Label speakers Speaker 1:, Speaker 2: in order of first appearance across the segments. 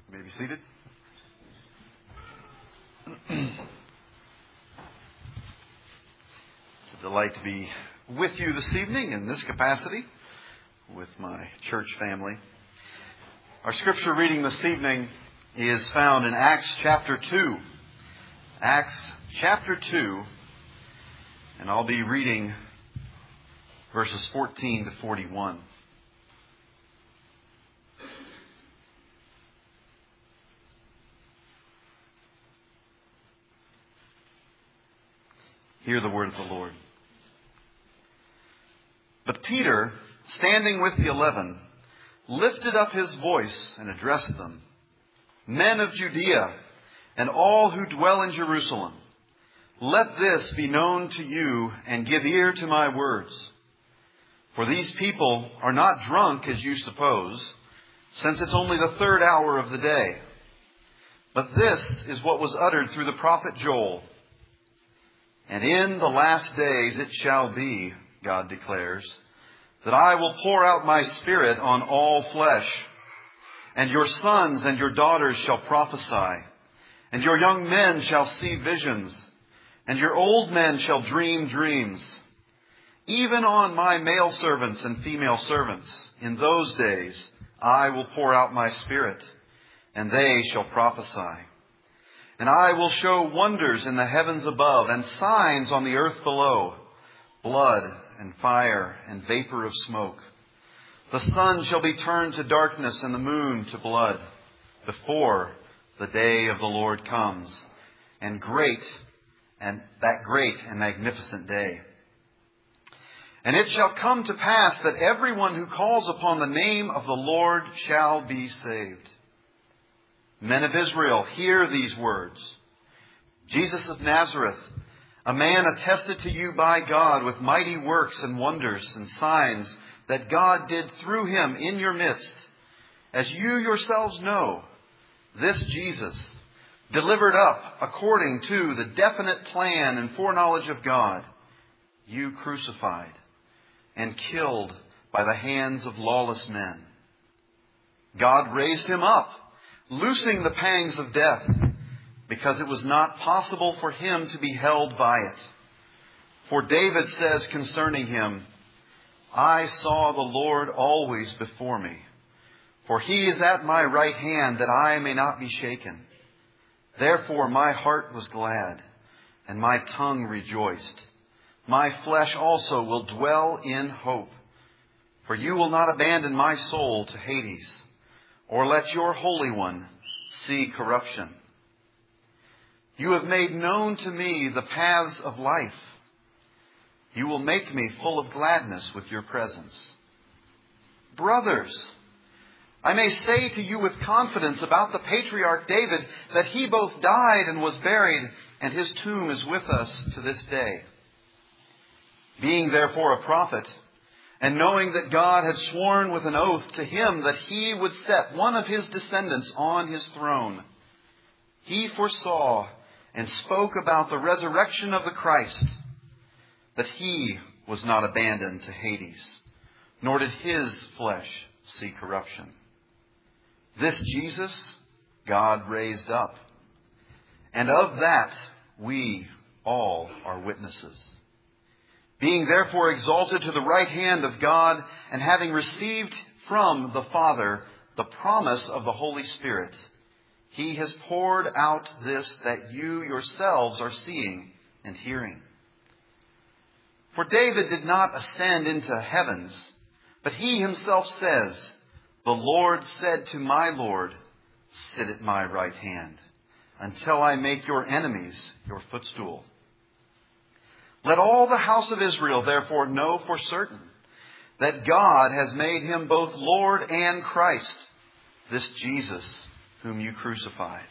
Speaker 1: You may be seated. It's a delight to be with you this evening in this capacity with my church family. Our scripture reading this evening is found in Acts chapter 2. Acts chapter 2, and I'll be reading verses 14 to 41. Hear the word of the Lord. But Peter, standing with the 11, lifted up his voice and addressed them. Men of Judea, and all who dwell in Jerusalem, let this be known to you, and give ear to my words. For these people are not drunk as you suppose, since it's only the third hour of the day. But this is what was uttered through the prophet Joel. And in the last days it shall be, God declares, that I will pour out my Spirit on all flesh. And your sons and your daughters shall prophesy. And your young men shall see visions. And your old men shall dream dreams. Even on my male servants and female servants, in those days I will pour out my Spirit, and they shall prophesy. And I will show wonders in the heavens above and signs on the earth below, blood and fire and vapor of smoke. The sun shall be turned to darkness and the moon to blood before the day of the Lord comes, and that great and magnificent day. And it shall come to pass that everyone who calls upon the name of the Lord shall be saved. Men of Israel, hear these words. Jesus of Nazareth, a man attested to you by God with mighty works and wonders and signs that God did through him in your midst, as you yourselves know, this Jesus, delivered up according to the definite plan and foreknowledge of God, you crucified and killed by the hands of lawless men. God raised him up, loosing the pangs of death, because it was not possible for him to be held by it. For David says concerning him, I saw the Lord always before me, for he is at my right hand, that I may not be shaken. Therefore my heart was glad, and my tongue rejoiced. My flesh also will dwell in hope, for you will not abandon my soul to Hades, or let your Holy One see corruption. You have made known to me the paths of life. You will make me full of gladness with your presence. Brothers, I may say to you with confidence about the patriarch David that he both died and was buried, and his tomb is with us to this day. Being therefore a prophet, and knowing that God had sworn with an oath to him that he would set one of his descendants on his throne, he foresaw and spoke about the resurrection of the Christ, that he was not abandoned to Hades, nor did his flesh see corruption. This Jesus God raised up, and of that we all are witnesses. Being therefore exalted to the right hand of God, and having received from the Father the promise of the Holy Spirit, he has poured out this that you yourselves are seeing and hearing. For David did not ascend into heavens, but he himself says, the Lord said to my Lord, sit at my right hand, until I make your enemies your footstool. Let all the house of Israel therefore know for certain that God has made him both Lord and Christ, this Jesus whom you crucified.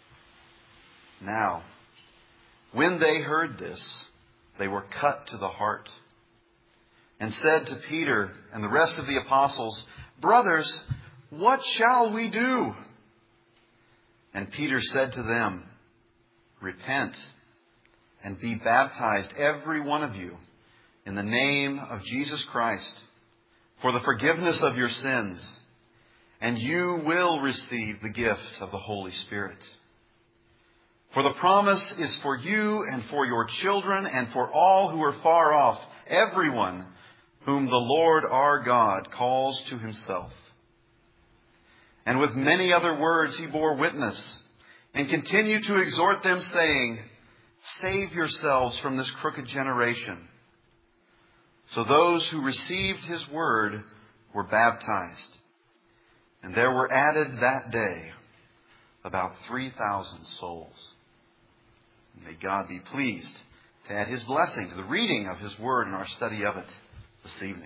Speaker 1: Now, when they heard this, they were cut to the heart, and said to Peter and the rest of the apostles, Brothers, what shall we do? And Peter said to them, Repent and be baptized, every one of you, in the name of Jesus Christ, for the forgiveness of your sins, and you will receive the gift of the Holy Spirit. For the promise is for you and for your children and for all who are far off, everyone whom the Lord our God calls to himself. And with many other words he bore witness and continued to exhort them, saying, Save yourselves from this crooked generation. So those who received his word were baptized. And there were added that day about 3,000 souls. May God be pleased to add his blessing to the reading of his word and our study of it this evening.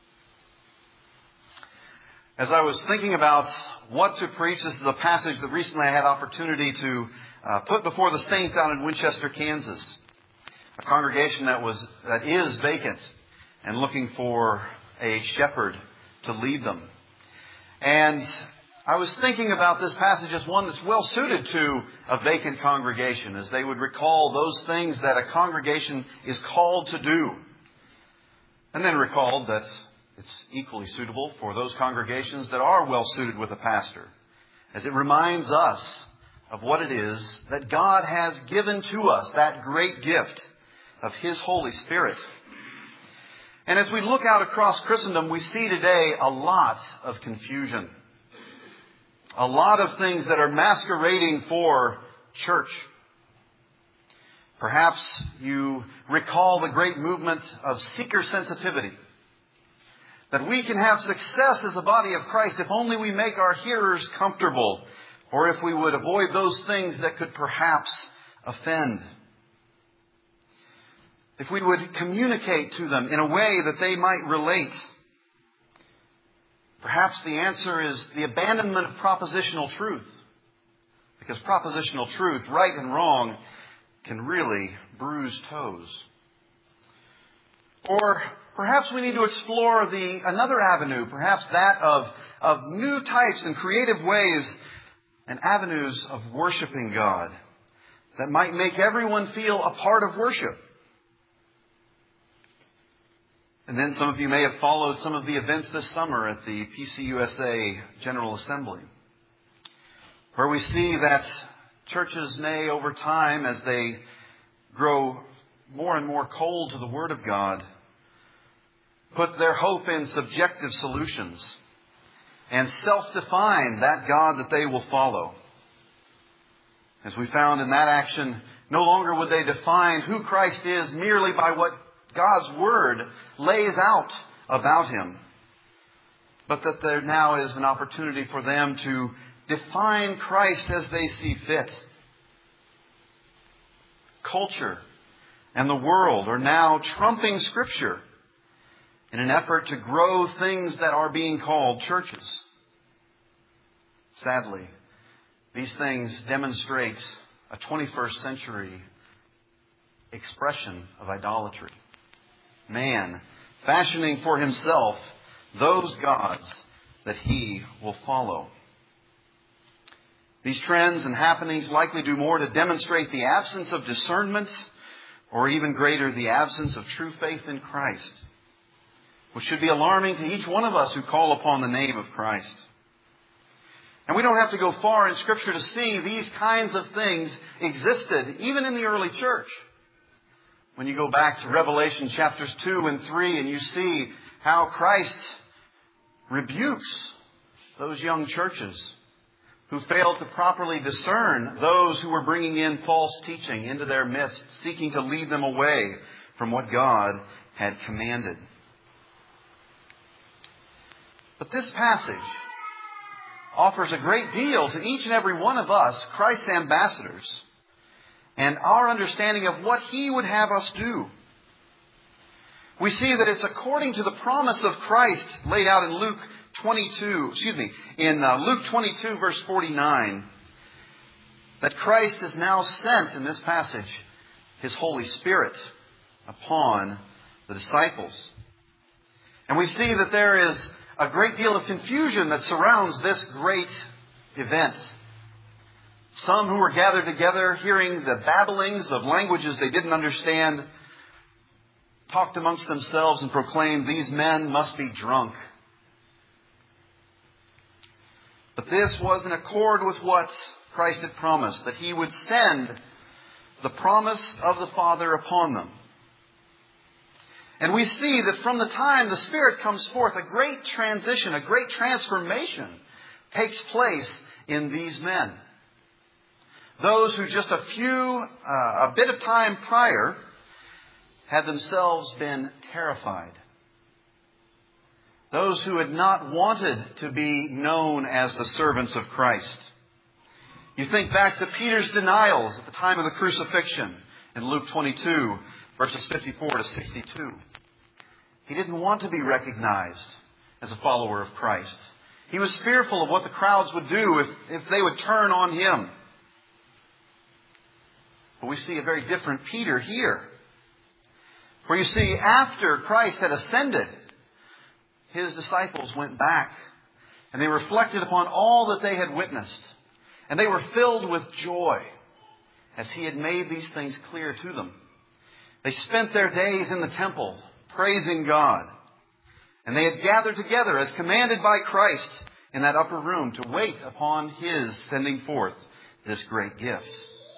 Speaker 1: As I was thinking about what to preach, this is a passage that recently I had opportunity to put before the saints out in Winchester, Kansas. A congregation that is vacant and looking for a shepherd to lead them. And I was thinking about this passage as one that's well suited to a vacant congregation, as they would recall those things that a congregation is called to do. And then recalled that it's equally suitable for those congregations that are well suited with a pastor, as it reminds us of what it is that God has given to us, that great gift of his Holy Spirit. And as we look out across Christendom, we see today a lot of confusion. A lot of things that are masquerading for church. Perhaps you recall the great movement of seeker sensitivity. That we can have success as a body of Christ if only we make our hearers comfortable, or if we would avoid those things that could perhaps offend. If we would communicate to them in a way that they might relate. Perhaps the answer is the abandonment of propositional truth. Because propositional truth, right and wrong, can really bruise toes. Or perhaps we need to explore another avenue, perhaps that of new types and creative ways and avenues of worshiping God that might make everyone feel a part of worship. And then some of you may have followed some of the events this summer at the PCUSA General Assembly, where we see that churches may, over time, as they grow more and more cold to the Word of God, put their hope in subjective solutions and self-define that God that they will follow. As we found in that action, no longer would they define who Christ is merely by what God's Word lays out about him, but that there now is an opportunity for them to define Christ as they see fit. Culture and the world are now trumping Scripture in an effort to grow things that are being called churches. Sadly, these things demonstrate a 21st century expression of idolatry. Man fashioning for himself those gods that he will follow. These trends and happenings likely do more to demonstrate the absence of discernment, or even greater, the absence of true faith in Christ, which should be alarming to each one of us who call upon the name of Christ. And we don't have to go far in Scripture to see these kinds of things existed even in the early church. When you go back to Revelation chapters 2 and 3 and you see how Christ rebukes those young churches who failed to properly discern those who were bringing in false teaching into their midst, seeking to lead them away from what God had commanded. But this passage offers a great deal to each and every one of us, Christ's ambassadors, and our understanding of what he would have us do. We see that it's according to the promise of Christ laid out in Luke 22 verse 49, that Christ has now sent in this passage his Holy Spirit upon the disciples. And we see that there is a great deal of confusion that surrounds this great event. Some who were gathered together, hearing the babblings of languages they didn't understand, talked amongst themselves and proclaimed, "These men must be drunk." But this was in accord with what Christ had promised, that He would send the promise of the Father upon them. And we see that from the time the Spirit comes forth, a great transition, a great transformation takes place in these men. Those who just a bit of time prior had themselves been terrified. Those who had not wanted to be known as the servants of Christ. You think back to Peter's denials at the time of the crucifixion in Luke 22, verses 54 to 62. He didn't want to be recognized as a follower of Christ. He was fearful of what the crowds would do if they would turn on him. But we see a very different Peter here. Where you see, after Christ had ascended, His disciples went back and they reflected upon all that they had witnessed. And they were filled with joy as He had made these things clear to them. They spent their days in the temple praising God. And they had gathered together as commanded by Christ in that upper room to wait upon His sending forth this great gift.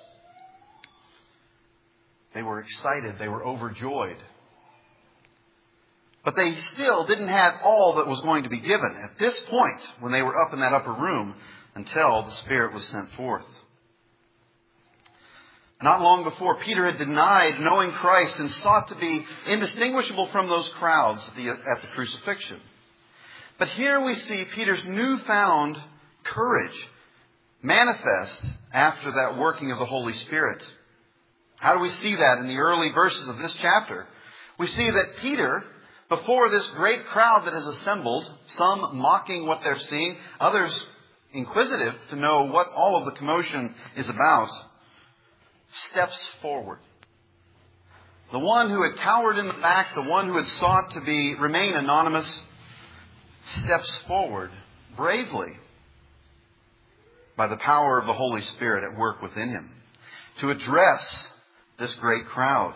Speaker 1: They were excited. They were overjoyed. But they still didn't have all that was going to be given at this point when they were up in that upper room until the Spirit was sent forth. Not long before, Peter had denied knowing Christ and sought to be indistinguishable from those crowds at the crucifixion. But here we see Peter's newfound courage manifest after that working of the Holy Spirit. How do we see that in the early verses of this chapter? We see that Peter, before this great crowd that has assembled, some mocking what they're seeing, others inquisitive to know what all of the commotion is about, steps forward. The one who had cowered in the back, the one who had sought to remain anonymous, steps forward bravely by the power of the Holy Spirit at work within him to address this great crowd.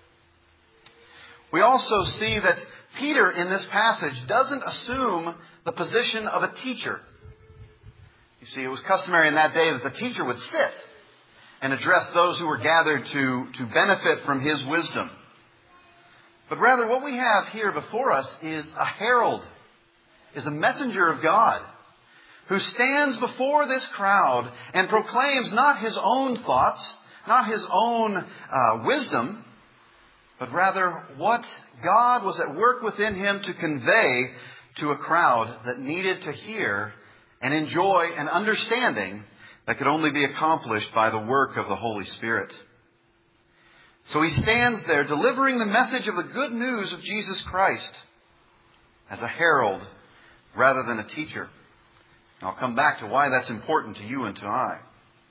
Speaker 1: We also see that Peter in this passage doesn't assume the position of a teacher. You see, it was customary in that day that the teacher would sit and address those who were gathered to benefit from his wisdom. But rather what we have here before us is a herald, is a messenger of God who stands before this crowd and proclaims not his own thoughts, not his own wisdom, but rather what God was at work within him to convey to a crowd that needed to hear and enjoy an understanding that could only be accomplished by the work of the Holy Spirit. So he stands there delivering the message of the good news of Jesus Christ as a herald rather than a teacher. I'll come back to why that's important to you and to I.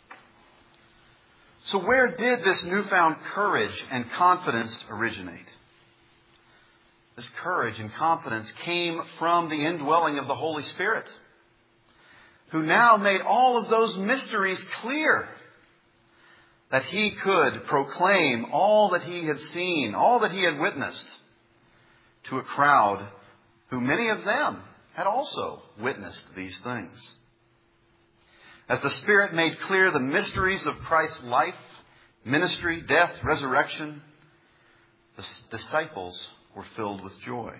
Speaker 1: So where did this newfound courage and confidence originate? This courage and confidence came from the indwelling of the Holy Spirit, who now made all of those mysteries clear, that he could proclaim all that he had seen, all that he had witnessed, to a crowd who many of them had also witnessed these things. As the Spirit made clear the mysteries of Christ's life, ministry, death, resurrection, the disciples were filled with joy.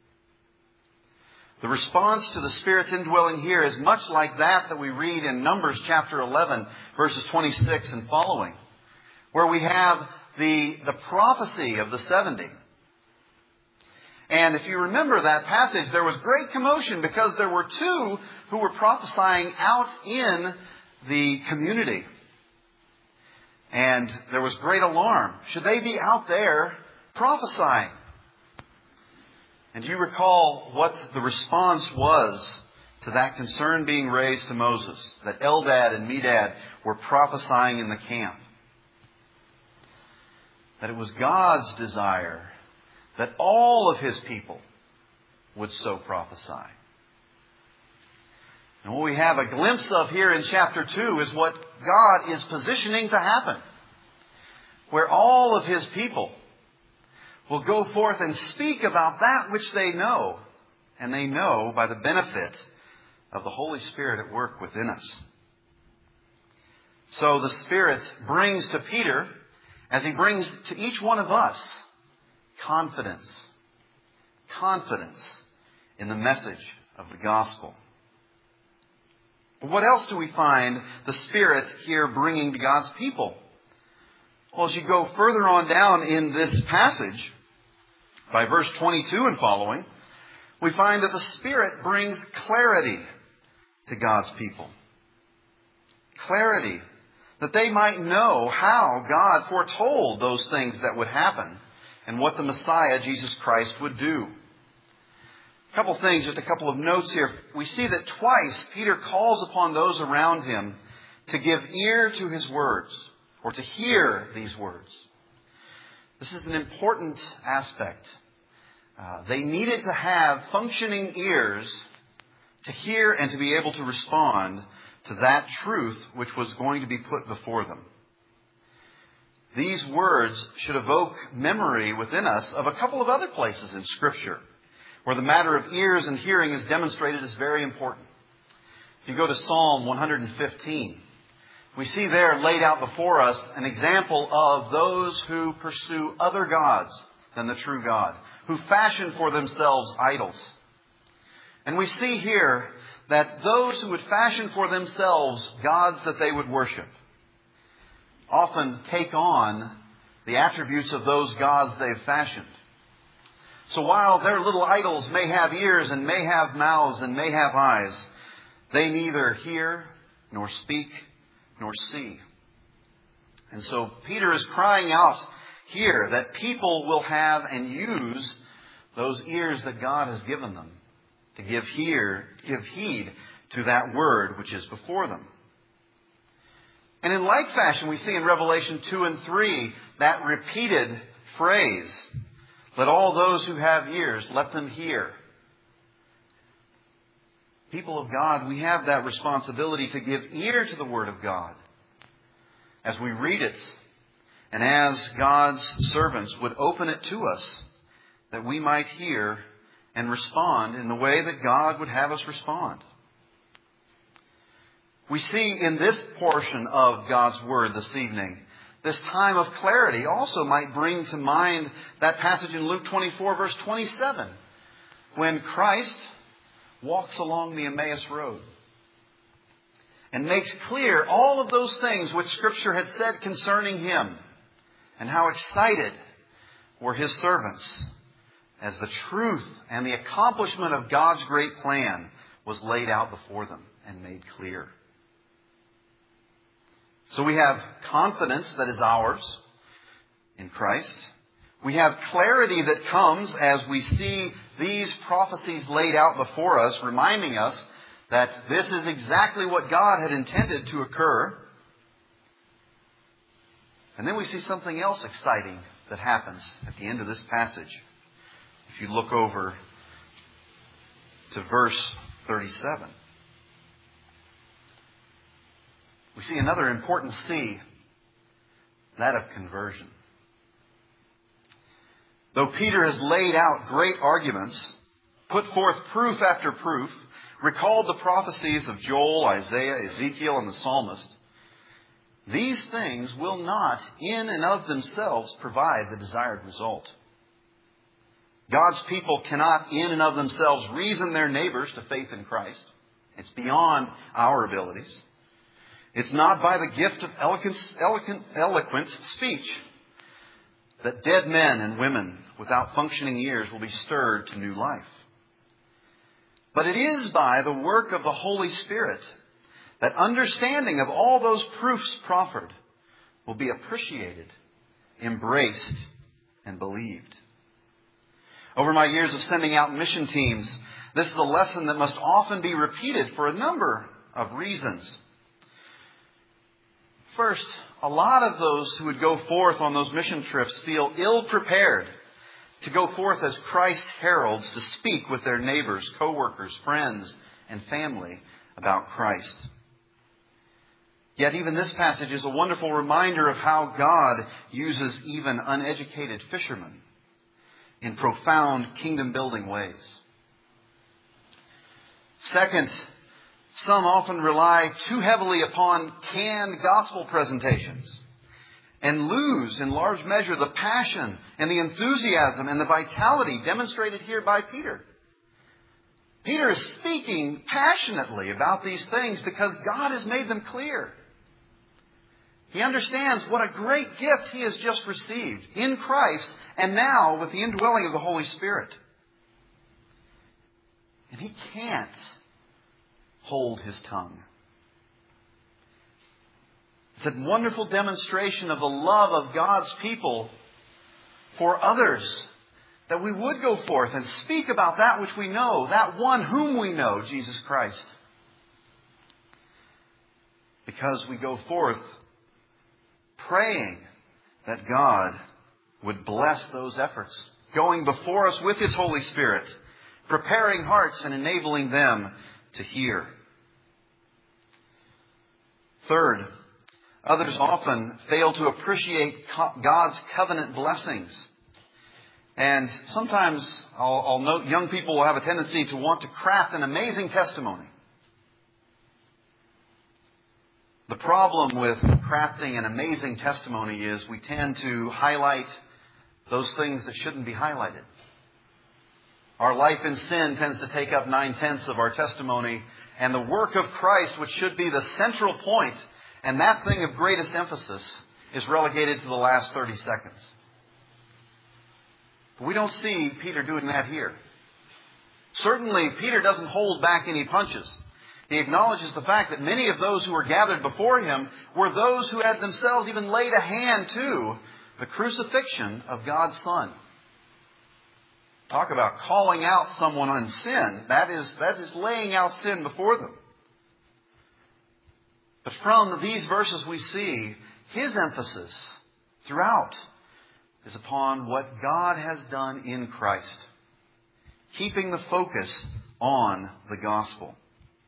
Speaker 1: The response to the Spirit's indwelling here is much like that we read in Numbers chapter 11, verses 26 and following, where we have the prophecy of the 70. And if you remember that passage, there was great commotion because there were two who were prophesying out in the community. And there was great alarm. Should they be out there prophesying? And do you recall what the response was to that concern being raised to Moses? That Eldad and Medad were prophesying in the camp. That it was God's desire that all of His people would so prophesy. And what we have a glimpse of here in chapter 2 is what God is positioning to happen. Where all of His people will go forth and speak about that which they know. And they know by the benefit of the Holy Spirit at work within us. So the Spirit brings to Peter, as he brings to each one of us, confidence. Confidence in the message of the gospel. But what else do we find the Spirit here bringing to God's people? Well, as you go further on down in this passage, by verse 22 and following, we find that the Spirit brings clarity to God's people. Clarity, that they might know how God foretold those things that would happen and what the Messiah, Jesus Christ, would do. A couple things, just a couple of notes here. We see that twice Peter calls upon those around him to give ear to his words, or to hear these words. This is an important aspect. They needed to have functioning ears to hear and to be able to respond to that truth which was going to be put before them. These words should evoke memory within us of a couple of other places in Scripture where the matter of ears and hearing is demonstrated as very important. If you go to Psalm 115, we see there laid out before us an example of those who pursue other gods than the true God, who fashion for themselves idols. And we see here that those who would fashion for themselves gods that they would worship often take on the attributes of those gods they've fashioned. So while their little idols may have ears and may have mouths and may have eyes, they neither hear nor speak nor see. And so Peter is crying out here that people will have and use those ears that God has given them to give heed to that word which is before them. And in like fashion, we see in Revelation 2 and 3 that repeated phrase, let all those who have ears, let them hear. People of God, we have that responsibility to give ear to the Word of God as we read it and as God's servants would open it to us that we might hear and respond in the way that God would have us respond. We see in this portion of God's Word this evening, this time of clarity also might bring to mind that passage in Luke 24, verse 27, when Christ walks along the Emmaus Road and makes clear all of those things which Scripture had said concerning Him, and how excited were His servants as the truth and the accomplishment of God's great plan was laid out before them and made clear. So we have confidence that is ours in Christ. We have clarity that comes as we see these prophecies laid out before us, reminding us that this is exactly what God had intended to occur. And then we see something else exciting that happens at the end of this passage. If you look over to verse 37. We see another important C, that of conversion. Though Peter has laid out great arguments, put forth proof after proof, recalled the prophecies of Joel, Isaiah, Ezekiel, and the psalmist, these things will not, in and of themselves, provide the desired result. God's people cannot, in and of themselves, reason their neighbors to faith in Christ. It's beyond our abilities. It's not by the gift of eloquent speech that dead men and women without functioning ears will be stirred to new life. But it is by the work of the Holy Spirit that understanding of all those proofs proffered will be appreciated, embraced, and believed. Over my years of sending out mission teams, this is a lesson that must often be repeated for a number of reasons. First, a lot of those who would go forth on those mission trips feel ill-prepared to go forth as Christ's heralds to speak with their neighbors, co-workers, friends, and family about Christ. Yet even this passage is a wonderful reminder of how God uses even uneducated fishermen in profound kingdom-building ways. Second, Some often rely too heavily upon canned gospel presentations and lose in large measure the passion and the enthusiasm and the vitality demonstrated here by Peter. Peter is speaking passionately about these things because God has made them clear. He understands what a great gift he has just received in Christ and now with the indwelling of the Holy Spirit. And he can't hold his tongue. It's a wonderful demonstration of the love of God's people for others, that we would go forth and speak about that which we know, that one whom we know, Jesus Christ. Because we go forth praying that God would bless those efforts, going before us with His Holy Spirit, preparing hearts and enabling them to hear. Third, others often fail to appreciate God's covenant blessings. And sometimes I'll note young people will have a tendency to want to craft an amazing testimony. The problem with crafting an amazing testimony is we tend to highlight those things that shouldn't be highlighted. Our life in sin tends to take up 9/10 of our testimony, and the work of Christ, which should be the central point and that thing of greatest emphasis, is relegated to the last 30 seconds. But we don't see Peter doing that here. Certainly, Peter doesn't hold back any punches. He acknowledges the fact that many of those who were gathered before him were those who had themselves even laid a hand to the crucifixion of God's Son. Talk about calling out someone on sin. That is laying out sin before them. But from these verses we see his emphasis throughout is upon what God has done in Christ, keeping the focus on the gospel.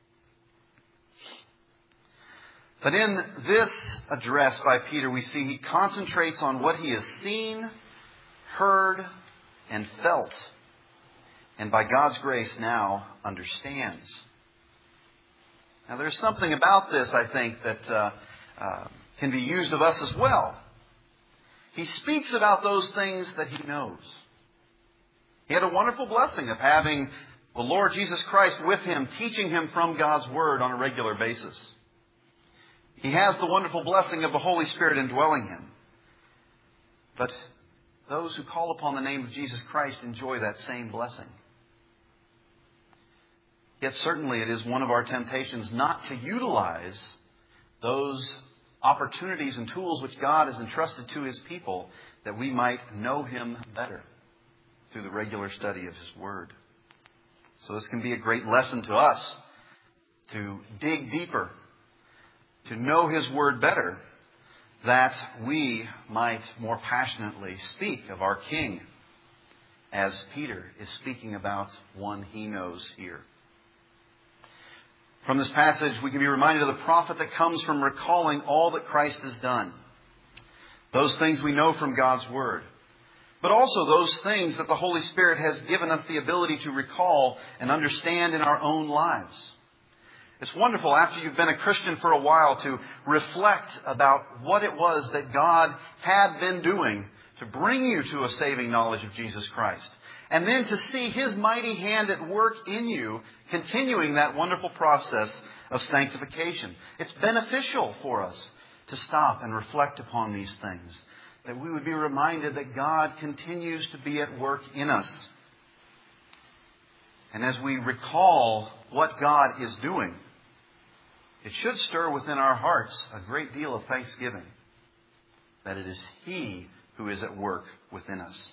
Speaker 1: But in this address by Peter, we see he concentrates on what he has seen, heard, and felt, and by God's grace now understands. Now there's something about this, I think, that can be used of us as well. He speaks about those things that he knows. He had a wonderful blessing of having the Lord Jesus Christ with him, teaching him from God's Word on a regular basis. He has the wonderful blessing of the Holy Spirit indwelling him. But those who call upon the name of Jesus Christ enjoy that same blessing. Yet certainly it is one of our temptations not to utilize those opportunities and tools which God has entrusted to His people, that we might know Him better through the regular study of His Word. So this can be a great lesson to us to dig deeper, to know His Word better, that we might more passionately speak of our King, as Peter is speaking about one he knows here. From this passage, we can be reminded of the profit that comes from recalling all that Christ has done. Those things we know from God's Word. But also those things that the Holy Spirit has given us the ability to recall and understand in our own lives. It's wonderful after you've been a Christian for a while to reflect about what it was that God had been doing to bring you to a saving knowledge of Jesus Christ. And then to see His mighty hand at work in you, continuing that wonderful process of sanctification. It's beneficial for us to stop and reflect upon these things, that we would be reminded that God continues to be at work in us. And as we recall what God is doing, it should stir within our hearts a great deal of thanksgiving, that it is He who is at work within us.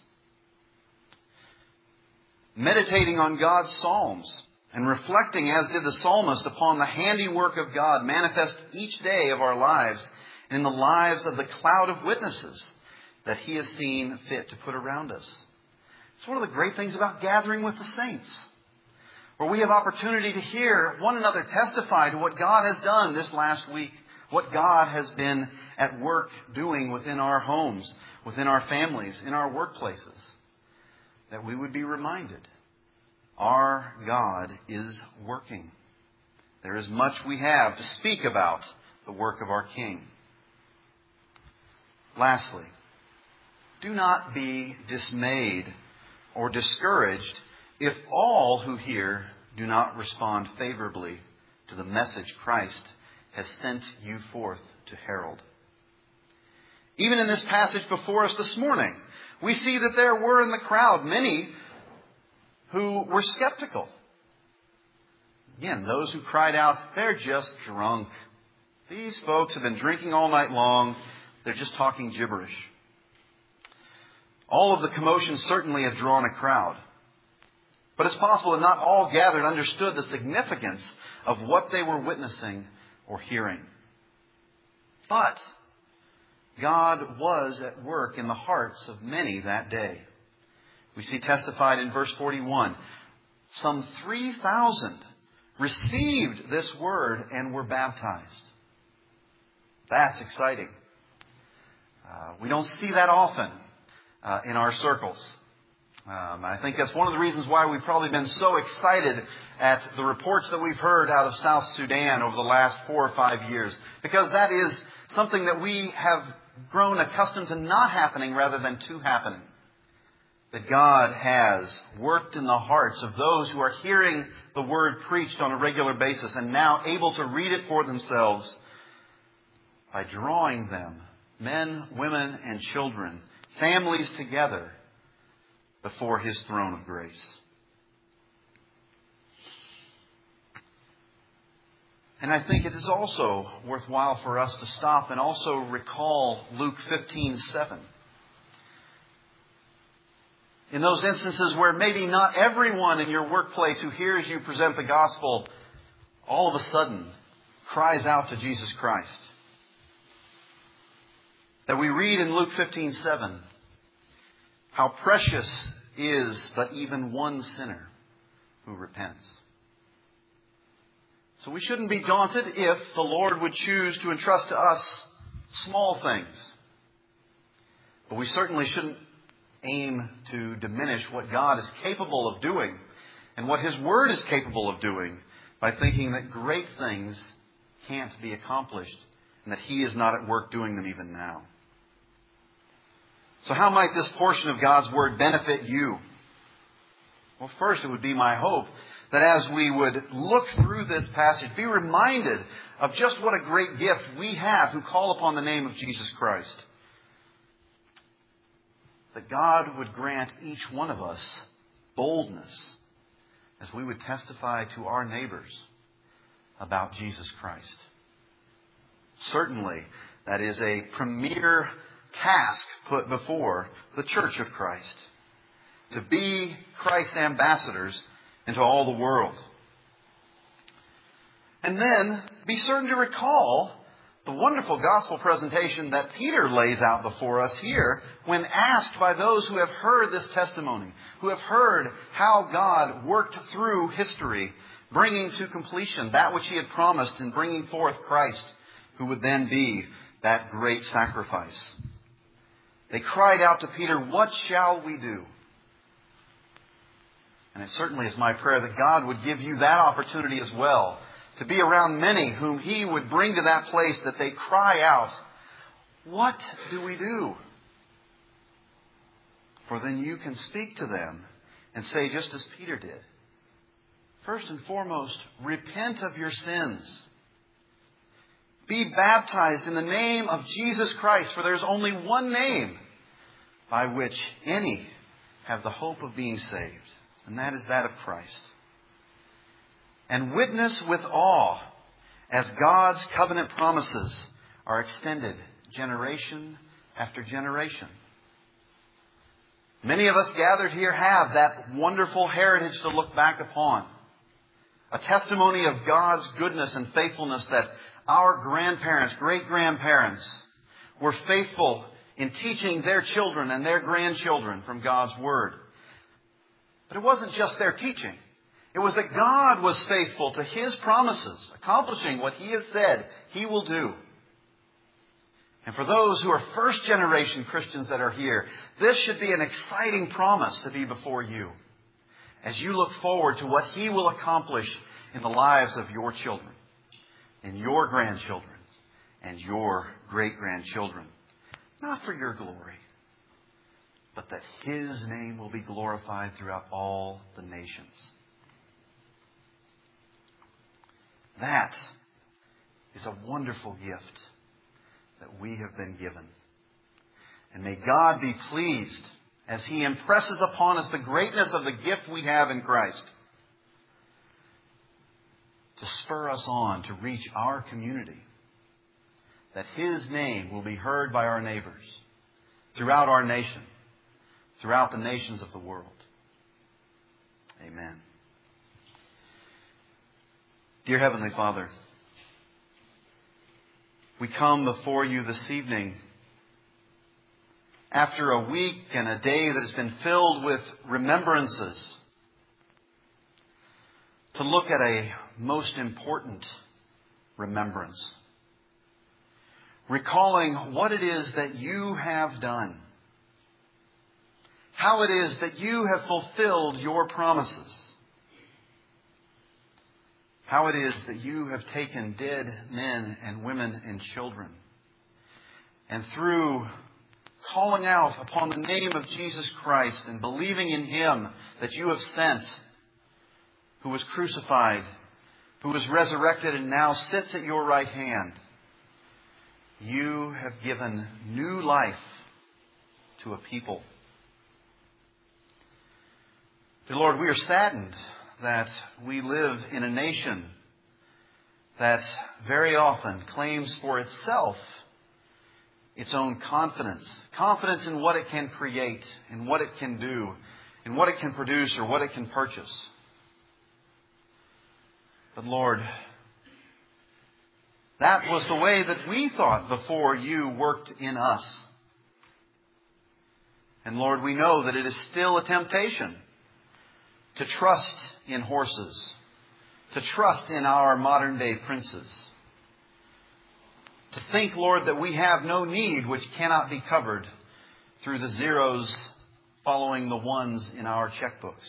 Speaker 1: Meditating on God's Psalms and reflecting, as did the psalmist, upon the handiwork of God manifest each day of our lives and in the lives of the cloud of witnesses that He has seen fit to put around us. It's one of the great things about gathering with the saints, where we have opportunity to hear one another testify to what God has done this last week, what God has been at work doing within our homes, within our families, in our workplaces, that we would be reminded our God is working, There is much we have to speak about the work of our King. Lastly, do not be dismayed or discouraged if all who hear do not respond favorably to the message Christ has sent you forth to herald. Even in this passage before us this morning, we see that there were in the crowd many who were skeptical. Again, those who cried out, "They're just drunk. These folks have been drinking all night long. They're just talking gibberish." All of the commotion certainly had drawn a crowd. But it's possible that not all gathered understood the significance of what they were witnessing or hearing. But God was at work in the hearts of many that day. We see testified in verse 41, some 3,000 received this word and were baptized. That's exciting. We don't see that often in our circles. I think that's one of the reasons why we've probably been so excited at the reports that we've heard out of South Sudan over the last 4 or 5 years. Because that is something that we have grown accustomed to not happening rather than to happening. That God has worked in the hearts of those who are hearing the word preached on a regular basis and now able to read it for themselves by drawing them, men, women, and children, families together before His throne of grace. And I think it is also worthwhile for us to stop and also recall Luke 15:7. In those instances where maybe not everyone in your workplace who hears you present the gospel all of a sudden cries out to Jesus Christ. That we read in Luke 15:7, how precious is but even one sinner who repents. So we shouldn't be daunted if the Lord would choose to entrust to us small things. But we certainly shouldn't aim to diminish what God is capable of doing and what His Word is capable of doing by thinking that great things can't be accomplished and that He is not at work doing them even now. So how might this portion of God's Word benefit you? Well, first, it would be my hope that as we would look through this passage, be reminded of just what a great gift we have who call upon the name of Jesus Christ. That God would grant each one of us boldness as we would testify to our neighbors about Jesus Christ. Certainly, that is a premier task put before the Church of Christ. To be Christ's ambassadors into all the world. And then be certain to recall the wonderful gospel presentation that Peter lays out before us here when asked by those who have heard this testimony, who have heard how God worked through history, bringing to completion that which He had promised in bringing forth Christ, who would then be that great sacrifice. They cried out to Peter, "What shall we do?" And it certainly is my prayer that God would give you that opportunity as well, to be around many whom He would bring to that place that they cry out, "What do we do?" For then you can speak to them and say just as Peter did. First and foremost, repent of your sins. Be baptized in the name of Jesus Christ, for there's only one name by which any have the hope of being saved, and that is that of Christ. And witness with awe as God's covenant promises are extended generation after generation. Many of us gathered here have that wonderful heritage to look back upon. A testimony of God's goodness and faithfulness that our grandparents, great-grandparents, were faithful in teaching their children and their grandchildren from God's Word. But it wasn't just their teaching. It was that God was faithful to His promises, accomplishing what He has said He will do. And for those who are first-generation Christians that are here, this should be an exciting promise to be before you as you look forward to what He will accomplish in the lives of your children. and your grandchildren and your great-grandchildren. Not for your glory, but that His name will be glorified throughout all the nations. That is a wonderful gift that we have been given. And may God be pleased as He impresses upon us the greatness of the gift we have in Christ to spur us on to reach our community, that His name will be heard by our neighbors throughout our nation, throughout the nations of the world. Amen. Dear Heavenly Father, we come before You this evening after a week and a day that has been filled with remembrances to look at a most important remembrance, recalling what it is that You have done, how it is that You have fulfilled Your promises, how it is that You have taken dead men and women and children, and through calling out upon the name of Jesus Christ and believing in Him that You have sent, who was crucified, who was resurrected and now sits at Your right hand, You have given new life to a people. Dear Lord, we are saddened that we live in a nation that very often claims for itself its own confidence in what it can create, in what it can do, in what it can produce or what it can purchase. But Lord, that was the way that we thought before You worked in us. And Lord, we know that it is still a temptation to trust in horses, to trust in our modern day princes, to think, Lord, that we have no need which cannot be covered through the zeros following the ones in our checkbooks.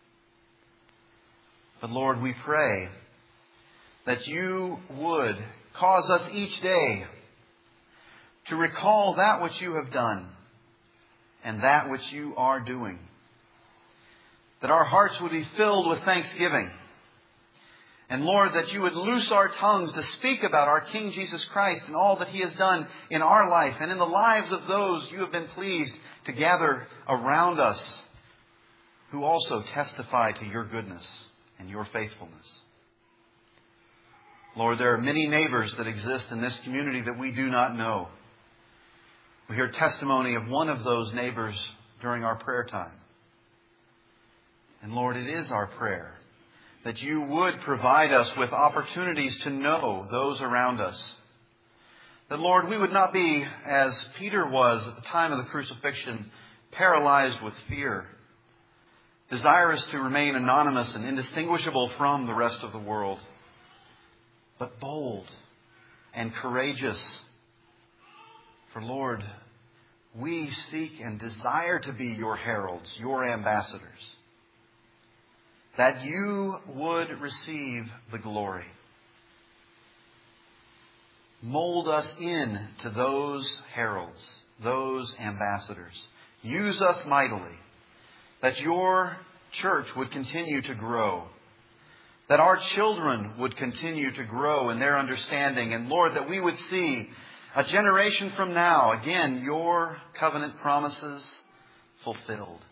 Speaker 1: But Lord, we pray that You would cause us each day to recall that which You have done and that which You are doing. That our hearts would be filled with thanksgiving. And Lord, that You would loose our tongues to speak about our King Jesus Christ and all that He has done in our life and in the lives of those You have been pleased to gather around us, who also testify to Your goodness and Your faithfulness. Lord, there are many neighbors that exist in this community that we do not know. We hear testimony of one of those neighbors during our prayer time. And Lord, it is our prayer that You would provide us with opportunities to know those around us. That, Lord, we would not be, as Peter was at the time of the crucifixion, paralyzed with fear, desirous to remain anonymous and indistinguishable from the rest of the world, but bold and courageous. For, Lord, we seek and desire to be Your heralds, Your ambassadors, that You would receive the glory. Mold us in to those heralds, those ambassadors. Use us mightily, that Your church would continue to grow, that our children would continue to grow in their understanding, and Lord, that we would see a generation from now, again, Your covenant promises fulfilled.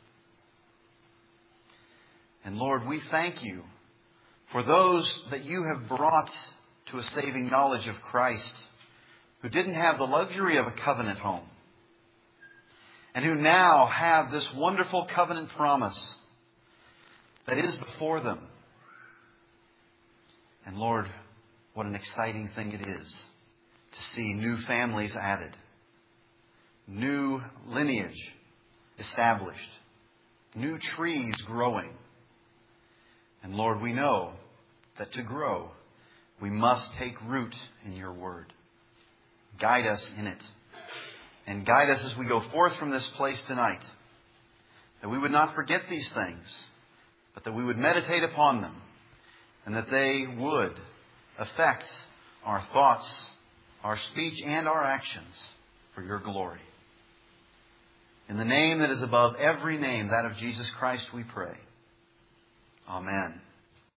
Speaker 1: And Lord, we thank You for those that You have brought to a saving knowledge of Christ, who didn't have the luxury of a covenant home, and who now have this wonderful covenant promise that is before them. And Lord, what an exciting thing it is to see new families added, new lineage established, new trees growing. And Lord, we know that to grow, we must take root in Your word. Guide us in it. And guide us as we go forth from this place tonight. That we would not forget these things, but that we would meditate upon them. And that they would affect our thoughts, our speech, and our actions for your glory. In the name that is above every name, that of Jesus Christ, we pray. Amen.